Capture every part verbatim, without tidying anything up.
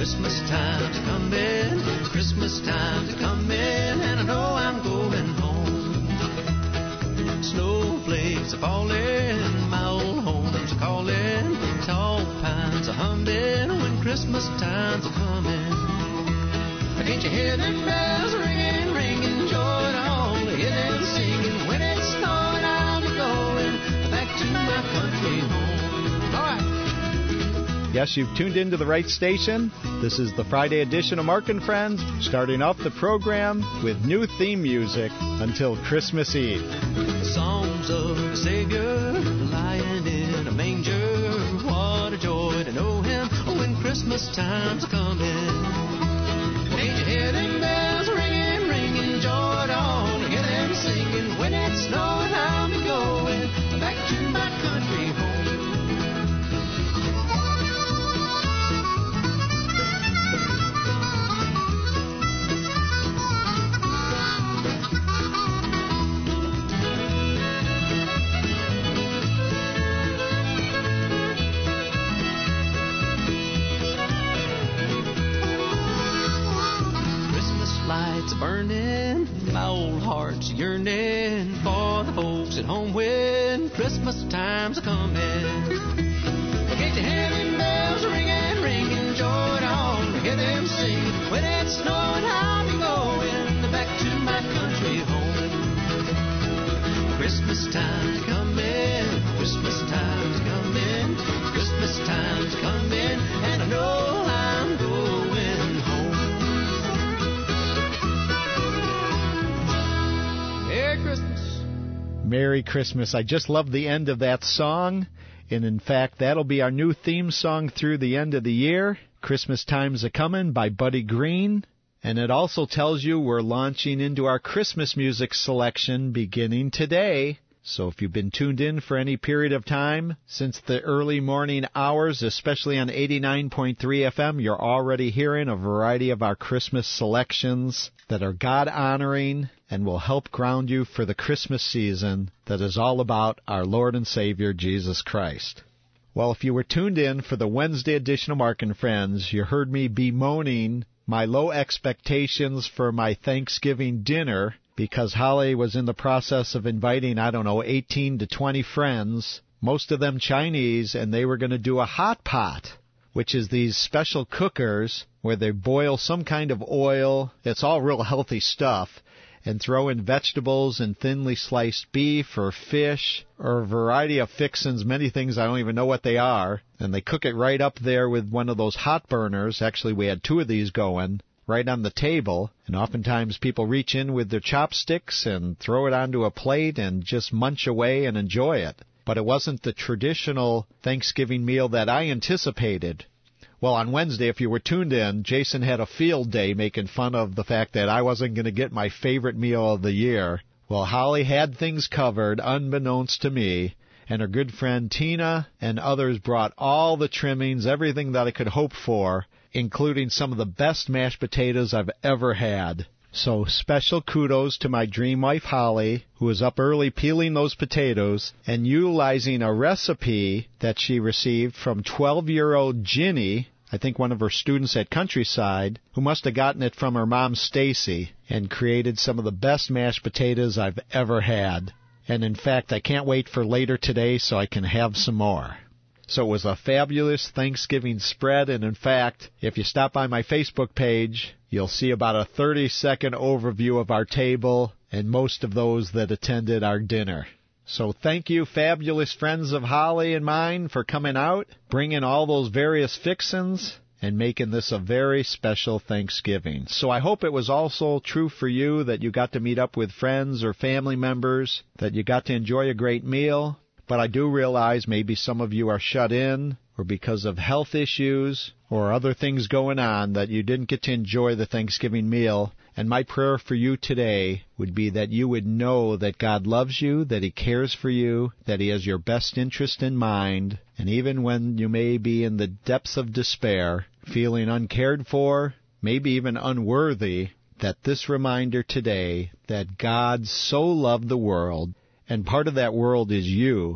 Christmas time's coming, Christmas time's coming, and I know I'm going home. Snowflakes are falling, my old home's calling, tall pines are humming when Christmas time's coming. Can't you hear them bells ringing, ringing, joy to all, hear them singing, when it's snowing I'll be going back to my country home. All right. Yes, you've tuned into the right station. This is the Friday edition of Mark and Friends, starting off the program with new theme music until Christmas Eve. The songs of the Savior lying in a manger. What a joy to know him when Christmas time's coming. Can't you hear them bells ringing, ringing, joy to all, hear them singing, when it's snowing I'll be going back to my country home. Lights burning, my old heart's yearning for the folks at home when Christmas time's coming. Can't you hear them bells ringing, ringing, joy to all, hear them sing, when it's snowing I'll be going back to my country home. Christmas time's coming, Christmas time's coming, Christmas time's coming, and I know I'm going home. Merry Christmas. Merry Christmas. I just love the end of that song. And in fact, that'll be our new theme song through the end of the year. Christmas Time's A-Comin' by Buddy Green. And it also tells you we're launching into our Christmas music selection beginning today. So if you've been tuned in for any period of time since the early morning hours, especially on eighty-nine point three F M, you're already hearing a variety of our Christmas selections that are God-honoring and will help ground you for the Christmas season that is all about our Lord and Savior, Jesus Christ. Well, if you were tuned in for the Wednesday edition of Mark and Friends, you heard me bemoaning my low expectations for my Thanksgiving dinner because Holly was in the process of inviting, I don't know, eighteen to twenty friends, most of them Chinese, and they were going to do a hot pot, which is these special cookers where they boil some kind of oil. It's all real healthy stuff, and throw in vegetables and thinly sliced beef or fish or a variety of fixins, many things I don't even know what they are, and they cook it right up there with one of those hot burners. Actually, we had two of these going right on the table, and oftentimes people reach in with their chopsticks and throw it onto a plate and just munch away and enjoy it. But it wasn't the traditional Thanksgiving meal that I anticipated. Well, on Wednesday, if you were tuned in, Jason had a field day making fun of the fact that I wasn't going to get my favorite meal of the year. Well, Holly had things covered, unbeknownst to me, and her good friend Tina and others brought all the trimmings, everything that I could hope for, including some of the best mashed potatoes I've ever had. So special kudos to my dream wife, Holly, who was up early peeling those potatoes and utilizing a recipe that she received from twelve-year-old Ginny, I think one of her students at Countryside, who must have gotten it from her mom, Stacy, and created some of the best mashed potatoes I've ever had. And in fact, I can't wait for later today so I can have some more. So it was a fabulous Thanksgiving spread, and in fact, if you stop by my Facebook page, you'll see about a thirty-second overview of our table and most of those that attended our dinner. So thank you, fabulous friends of Holly and mine, for coming out, bringing all those various fixins, and making this a very special Thanksgiving. So I hope it was also true for you that you got to meet up with friends or family members, that you got to enjoy a great meal. But I do realize maybe some of you are shut in, or because of health issues or other things going on, that you didn't get to enjoy the Thanksgiving meal. And my prayer for you today would be that you would know that God loves you, that He cares for you, that He has your best interest in mind. And even when you may be in the depths of despair, feeling uncared for, maybe even unworthy, that this reminder today that God so loved the world, and part of that world is you,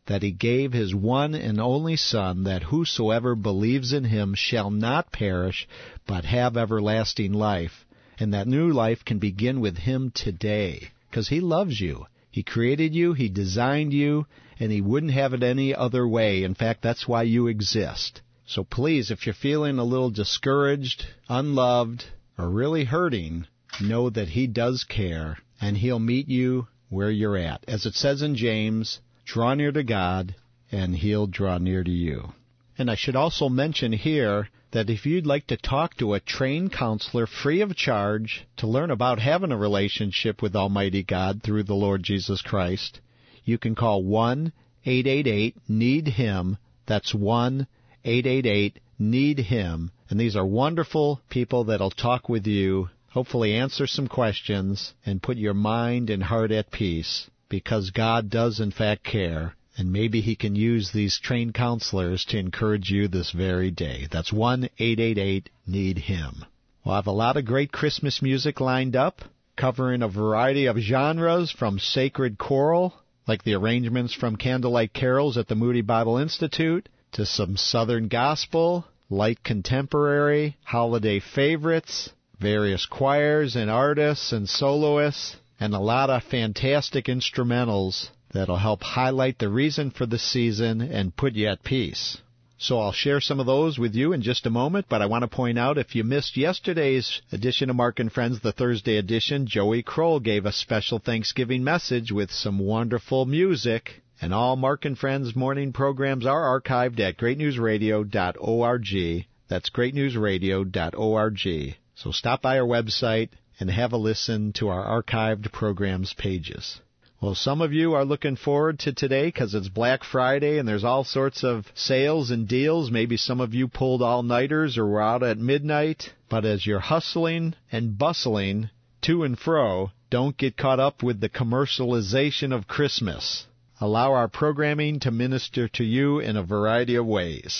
that he gave his one and only Son, that whosoever believes in him shall not perish, but have everlasting life. And that new life can begin with him today, because he loves you. He created you, he designed you, and he wouldn't have it any other way. In fact, that's why you exist. So please, if you're feeling a little discouraged, unloved, or really hurting, know that he does care, and he'll meet you where you're at. As it says in James, draw near to God, and he'll draw near to you. And I should also mention here that if you'd like to talk to a trained counselor free of charge to learn about having a relationship with Almighty God through the Lord Jesus Christ, you can call one eight eight eight need him. That's one eight eight eight need him. And these are wonderful people that'll talk with you, hopefully answer some questions, and put your mind and heart at peace, because God does in fact care. And maybe he can use these trained counselors to encourage you this very day. That's one eight eight eight need him. We'll have a lot of great Christmas music lined up, covering a variety of genres from sacred choral, like the arrangements from Candlelight Carols at the Moody Bible Institute, to some Southern gospel, light contemporary, holiday favorites, various choirs and artists and soloists, and a lot of fantastic instrumentals that'll help highlight the reason for the season and put you at peace. So I'll share some of those with you in just a moment, but I want to point out if you missed yesterday's edition of Mark and Friends, the Thursday edition, Joey Kroll gave a special Thanksgiving message with some wonderful music. And all Mark and Friends morning programs are archived at great news radio dot org. That's great news radio dot org. So stop by our website and have a listen to our archived programs pages. Well, some of you are looking forward to today because it's Black Friday and there's all sorts of sales and deals. Maybe some of you pulled all-nighters or were out at midnight. But as you're hustling and bustling to and fro, don't get caught up with the commercialization of Christmas. Allow our programming to minister to you in a variety of ways.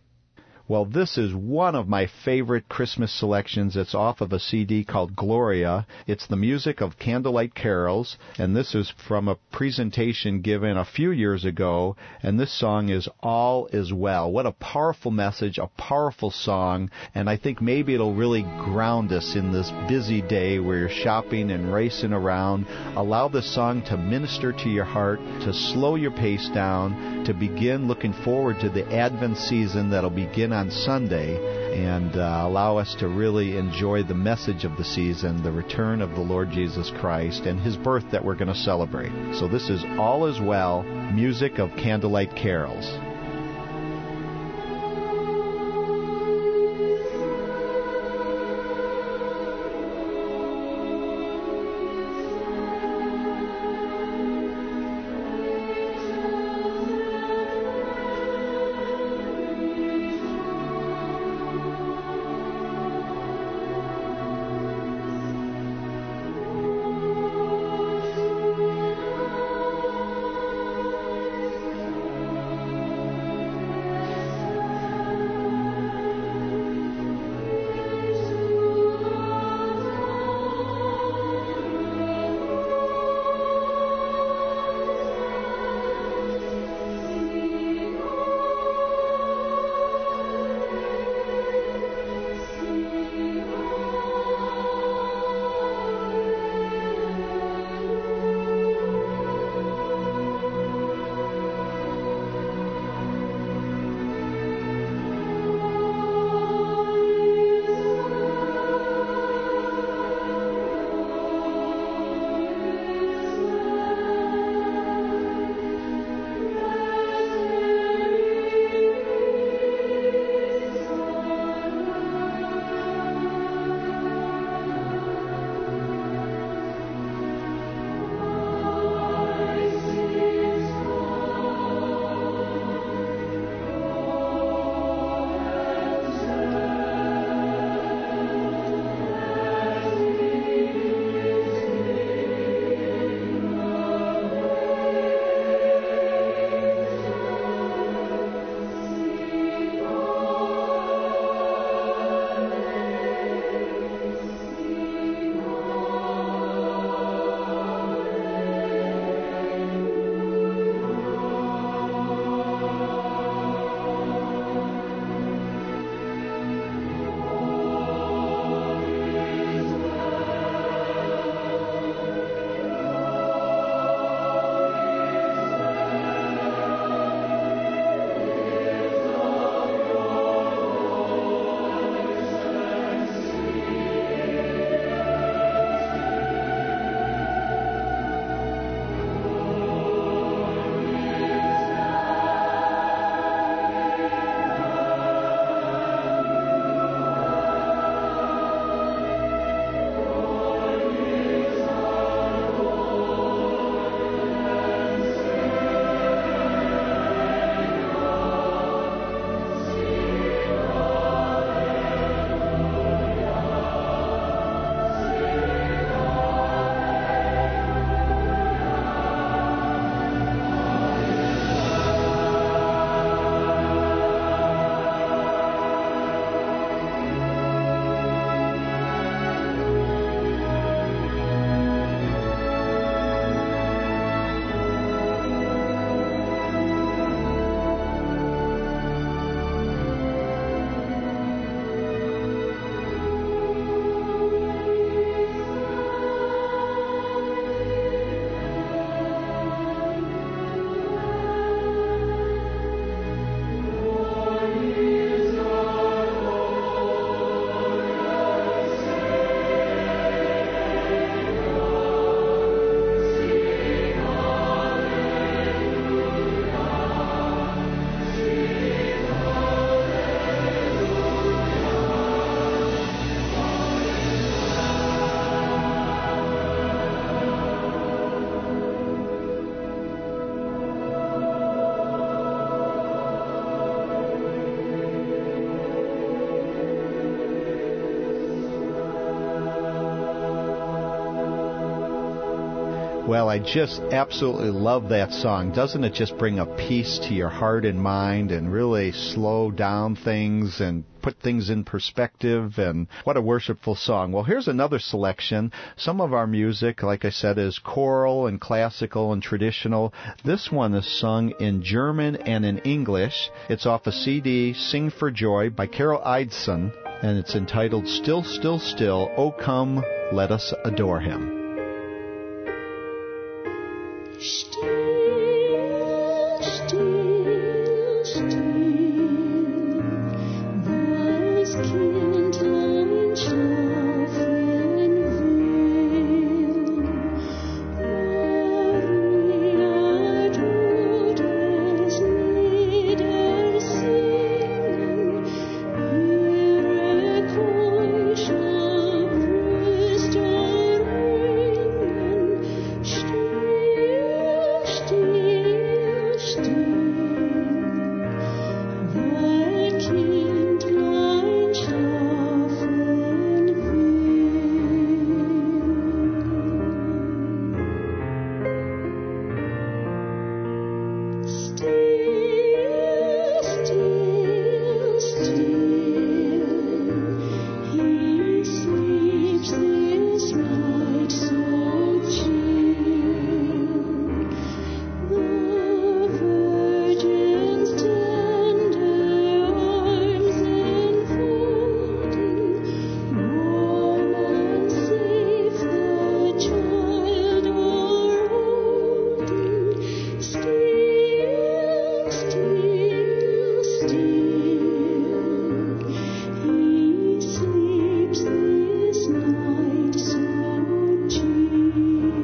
Well, this is one of my favorite Christmas selections. It's off of a C D called Gloria. It's the music of Candlelight Carols, and this is from a presentation given a few years ago, and this song is All Is Well. What a powerful message, a powerful song, and I think maybe it'll really ground us in this busy day where you're shopping and racing around. Allow this song to minister to your heart, to slow your pace down, to begin looking forward to the Advent season that'll begin on Sunday, and uh, allow us to really enjoy the message of the season, the return of the Lord Jesus Christ and his birth that we're going to celebrate. So this is All Is Well, music of Candlelight Carols. Well, I just absolutely love that song. Doesn't it just bring a peace to your heart and mind and really slow down things and put things in perspective? And what a worshipful song. Well, here's another selection. Some of our music, like I said, is choral and classical and traditional. This one is sung in German and in English. It's off a C D, Sing for Joy, by Carol Eidson, and it's entitled Still, Still, Still, Oh Come, Let Us Adore Him. Still, still, still, was Kind ein schlafen will. Maria tut es niedersingen, ihre Keuschheit Brust erringen. Still, still, still, weil Kindlein schlafen will. Still, still, still, he sleeps this night so chill. The Virgin's tender arms enfolding, warm and safe the child are holding. Still, still, still, he sleeps this night so chill.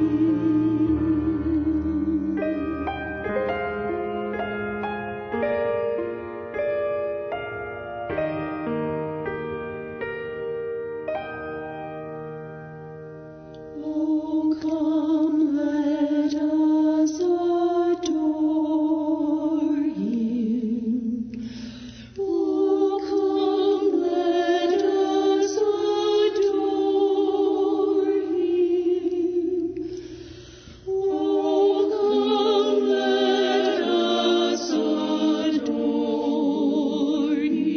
Oh, come, let us adore him. Oh, come, let us adore him. Oh, come, let us adore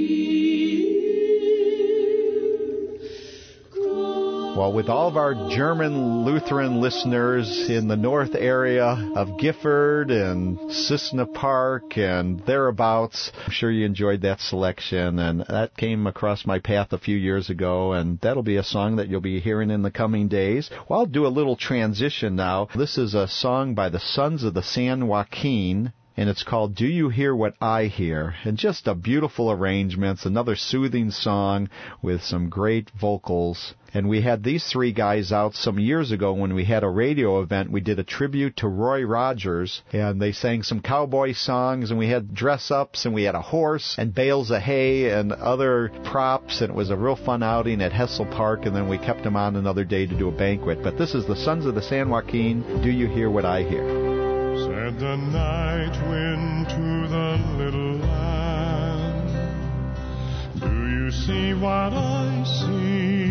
him. Well, with all of our German Lutheran listeners in the north area of Gifford and Cissna Park and thereabouts, I'm sure you enjoyed that selection, and that came across my path a few years ago, and that'll be a song that you'll be hearing in the coming days. Well, I'll do a little transition now. This is a song by the Sons of the San Joaquin, and it's called Do You Hear What I Hear? And just a beautiful arrangement. It's another soothing song with some great vocals. And we had these three guys out some years ago when we had a radio event. We did a tribute to Roy Rogers, and they sang some cowboy songs, and we had dress-ups, and we had a horse and bales of hay and other props, and it was a real fun outing at Hessel Park, and then we kept them on another day to do a banquet. But this is the Sons of the San Joaquin, Do You Hear What I Hear? Said the night wind to the little lamb, do you see what I see?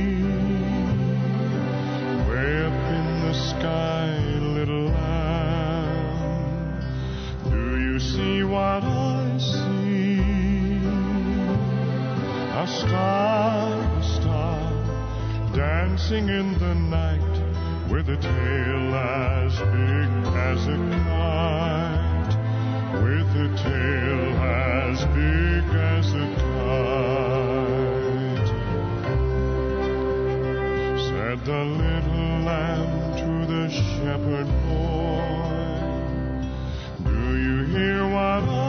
Way up in the sky, little lamb, do you see what I see? A star, a star, dancing in the night, with a tail as big as a kite, with a tail as big as a kite. Said the little lamb to the shepherd boy, do you hear what I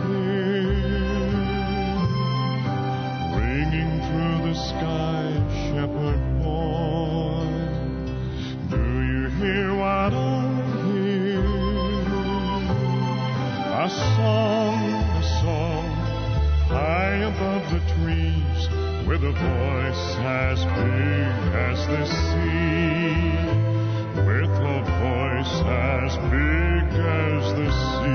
hear? Ringing through the sky, shepherd boy, hear what I hear? A song, a song, high above the trees, with a voice as big as the sea, with a voice as big as the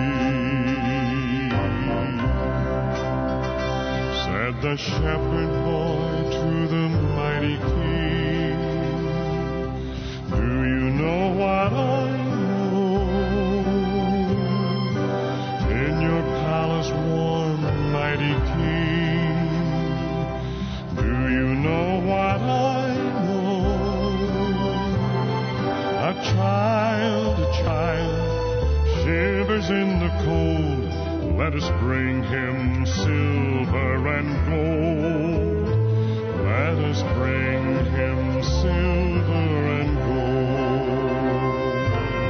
sea. Said the shepherd boy to the mighty king, do you know what I Let us bring him silver and gold. Let us bring him silver and gold.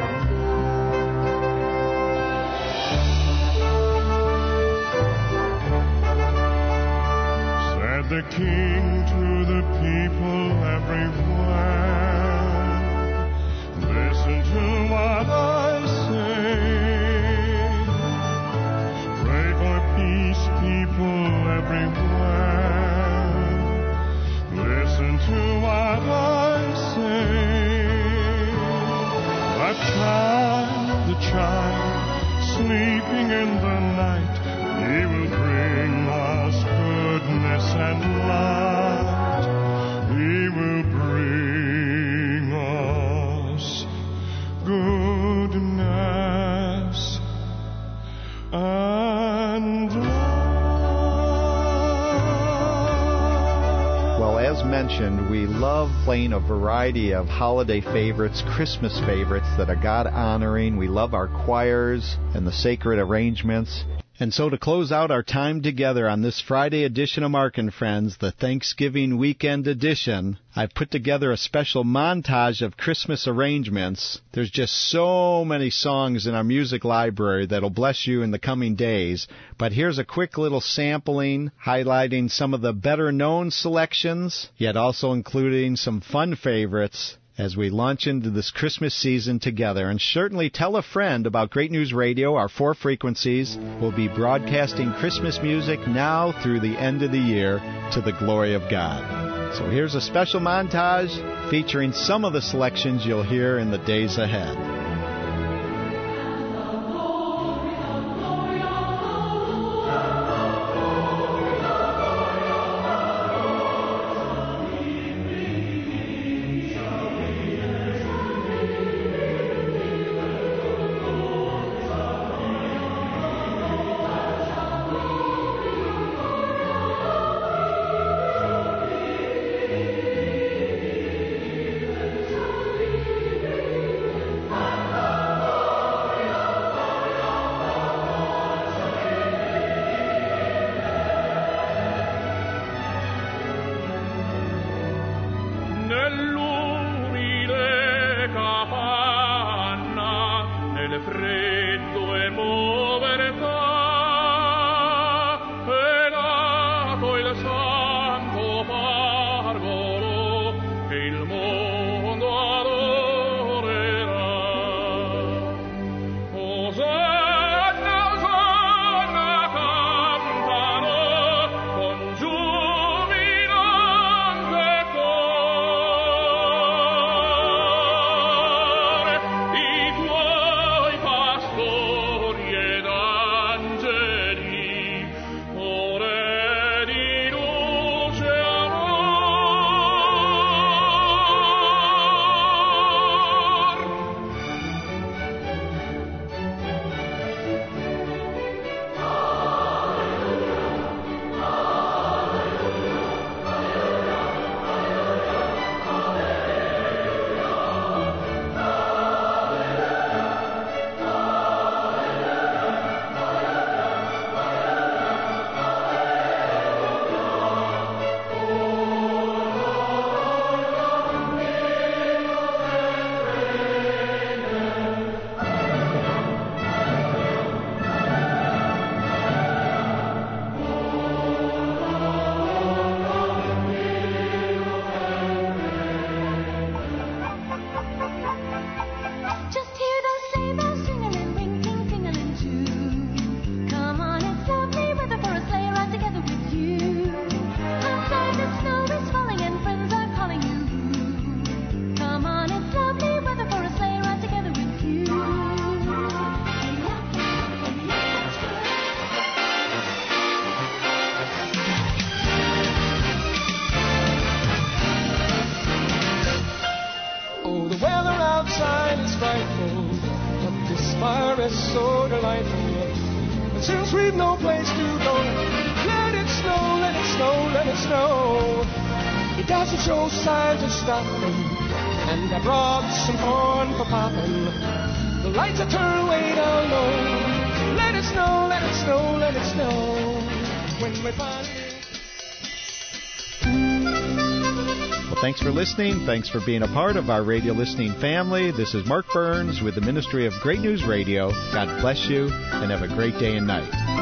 Said the king to the people everywhere, listen to what I say. Pray for peace, people everywhere. Listen to what I say. That child, the child, sleeping in the night, he will bring us goodness and light. He will bring us goodness and light. Well, as mentioned, we love playing a variety of holiday favorites, Christmas favorites that are God-honoring. We love our choirs and the sacred arrangements. And so to close out our time together on this Friday edition of Mark and Friends, the Thanksgiving weekend edition, I've put together a special montage of Christmas arrangements. There's just so many songs in our music library that'll bless you in the coming days. But here's a quick little sampling highlighting some of the better-known selections, yet also including some fun favorites as we launch into this Christmas season together. And certainly tell a friend about Great News Radio. Our four frequencies will be broadcasting Christmas music now through the end of the year to the glory of God. So here's a special montage featuring some of the selections you'll hear in the days ahead. So delightful, but since we've no place to go, let it snow, let it snow, let it snow. It doesn't show signs of stopping, and I brought some corn for popping. The lights are turned way down low. Let it snow, let it snow, let it snow. When we finally... Well, thanks for listening. Thanks for being a part of our radio listening family. This is Mark Burns with the Ministry of Great News Radio. God bless you, and have a great day and night.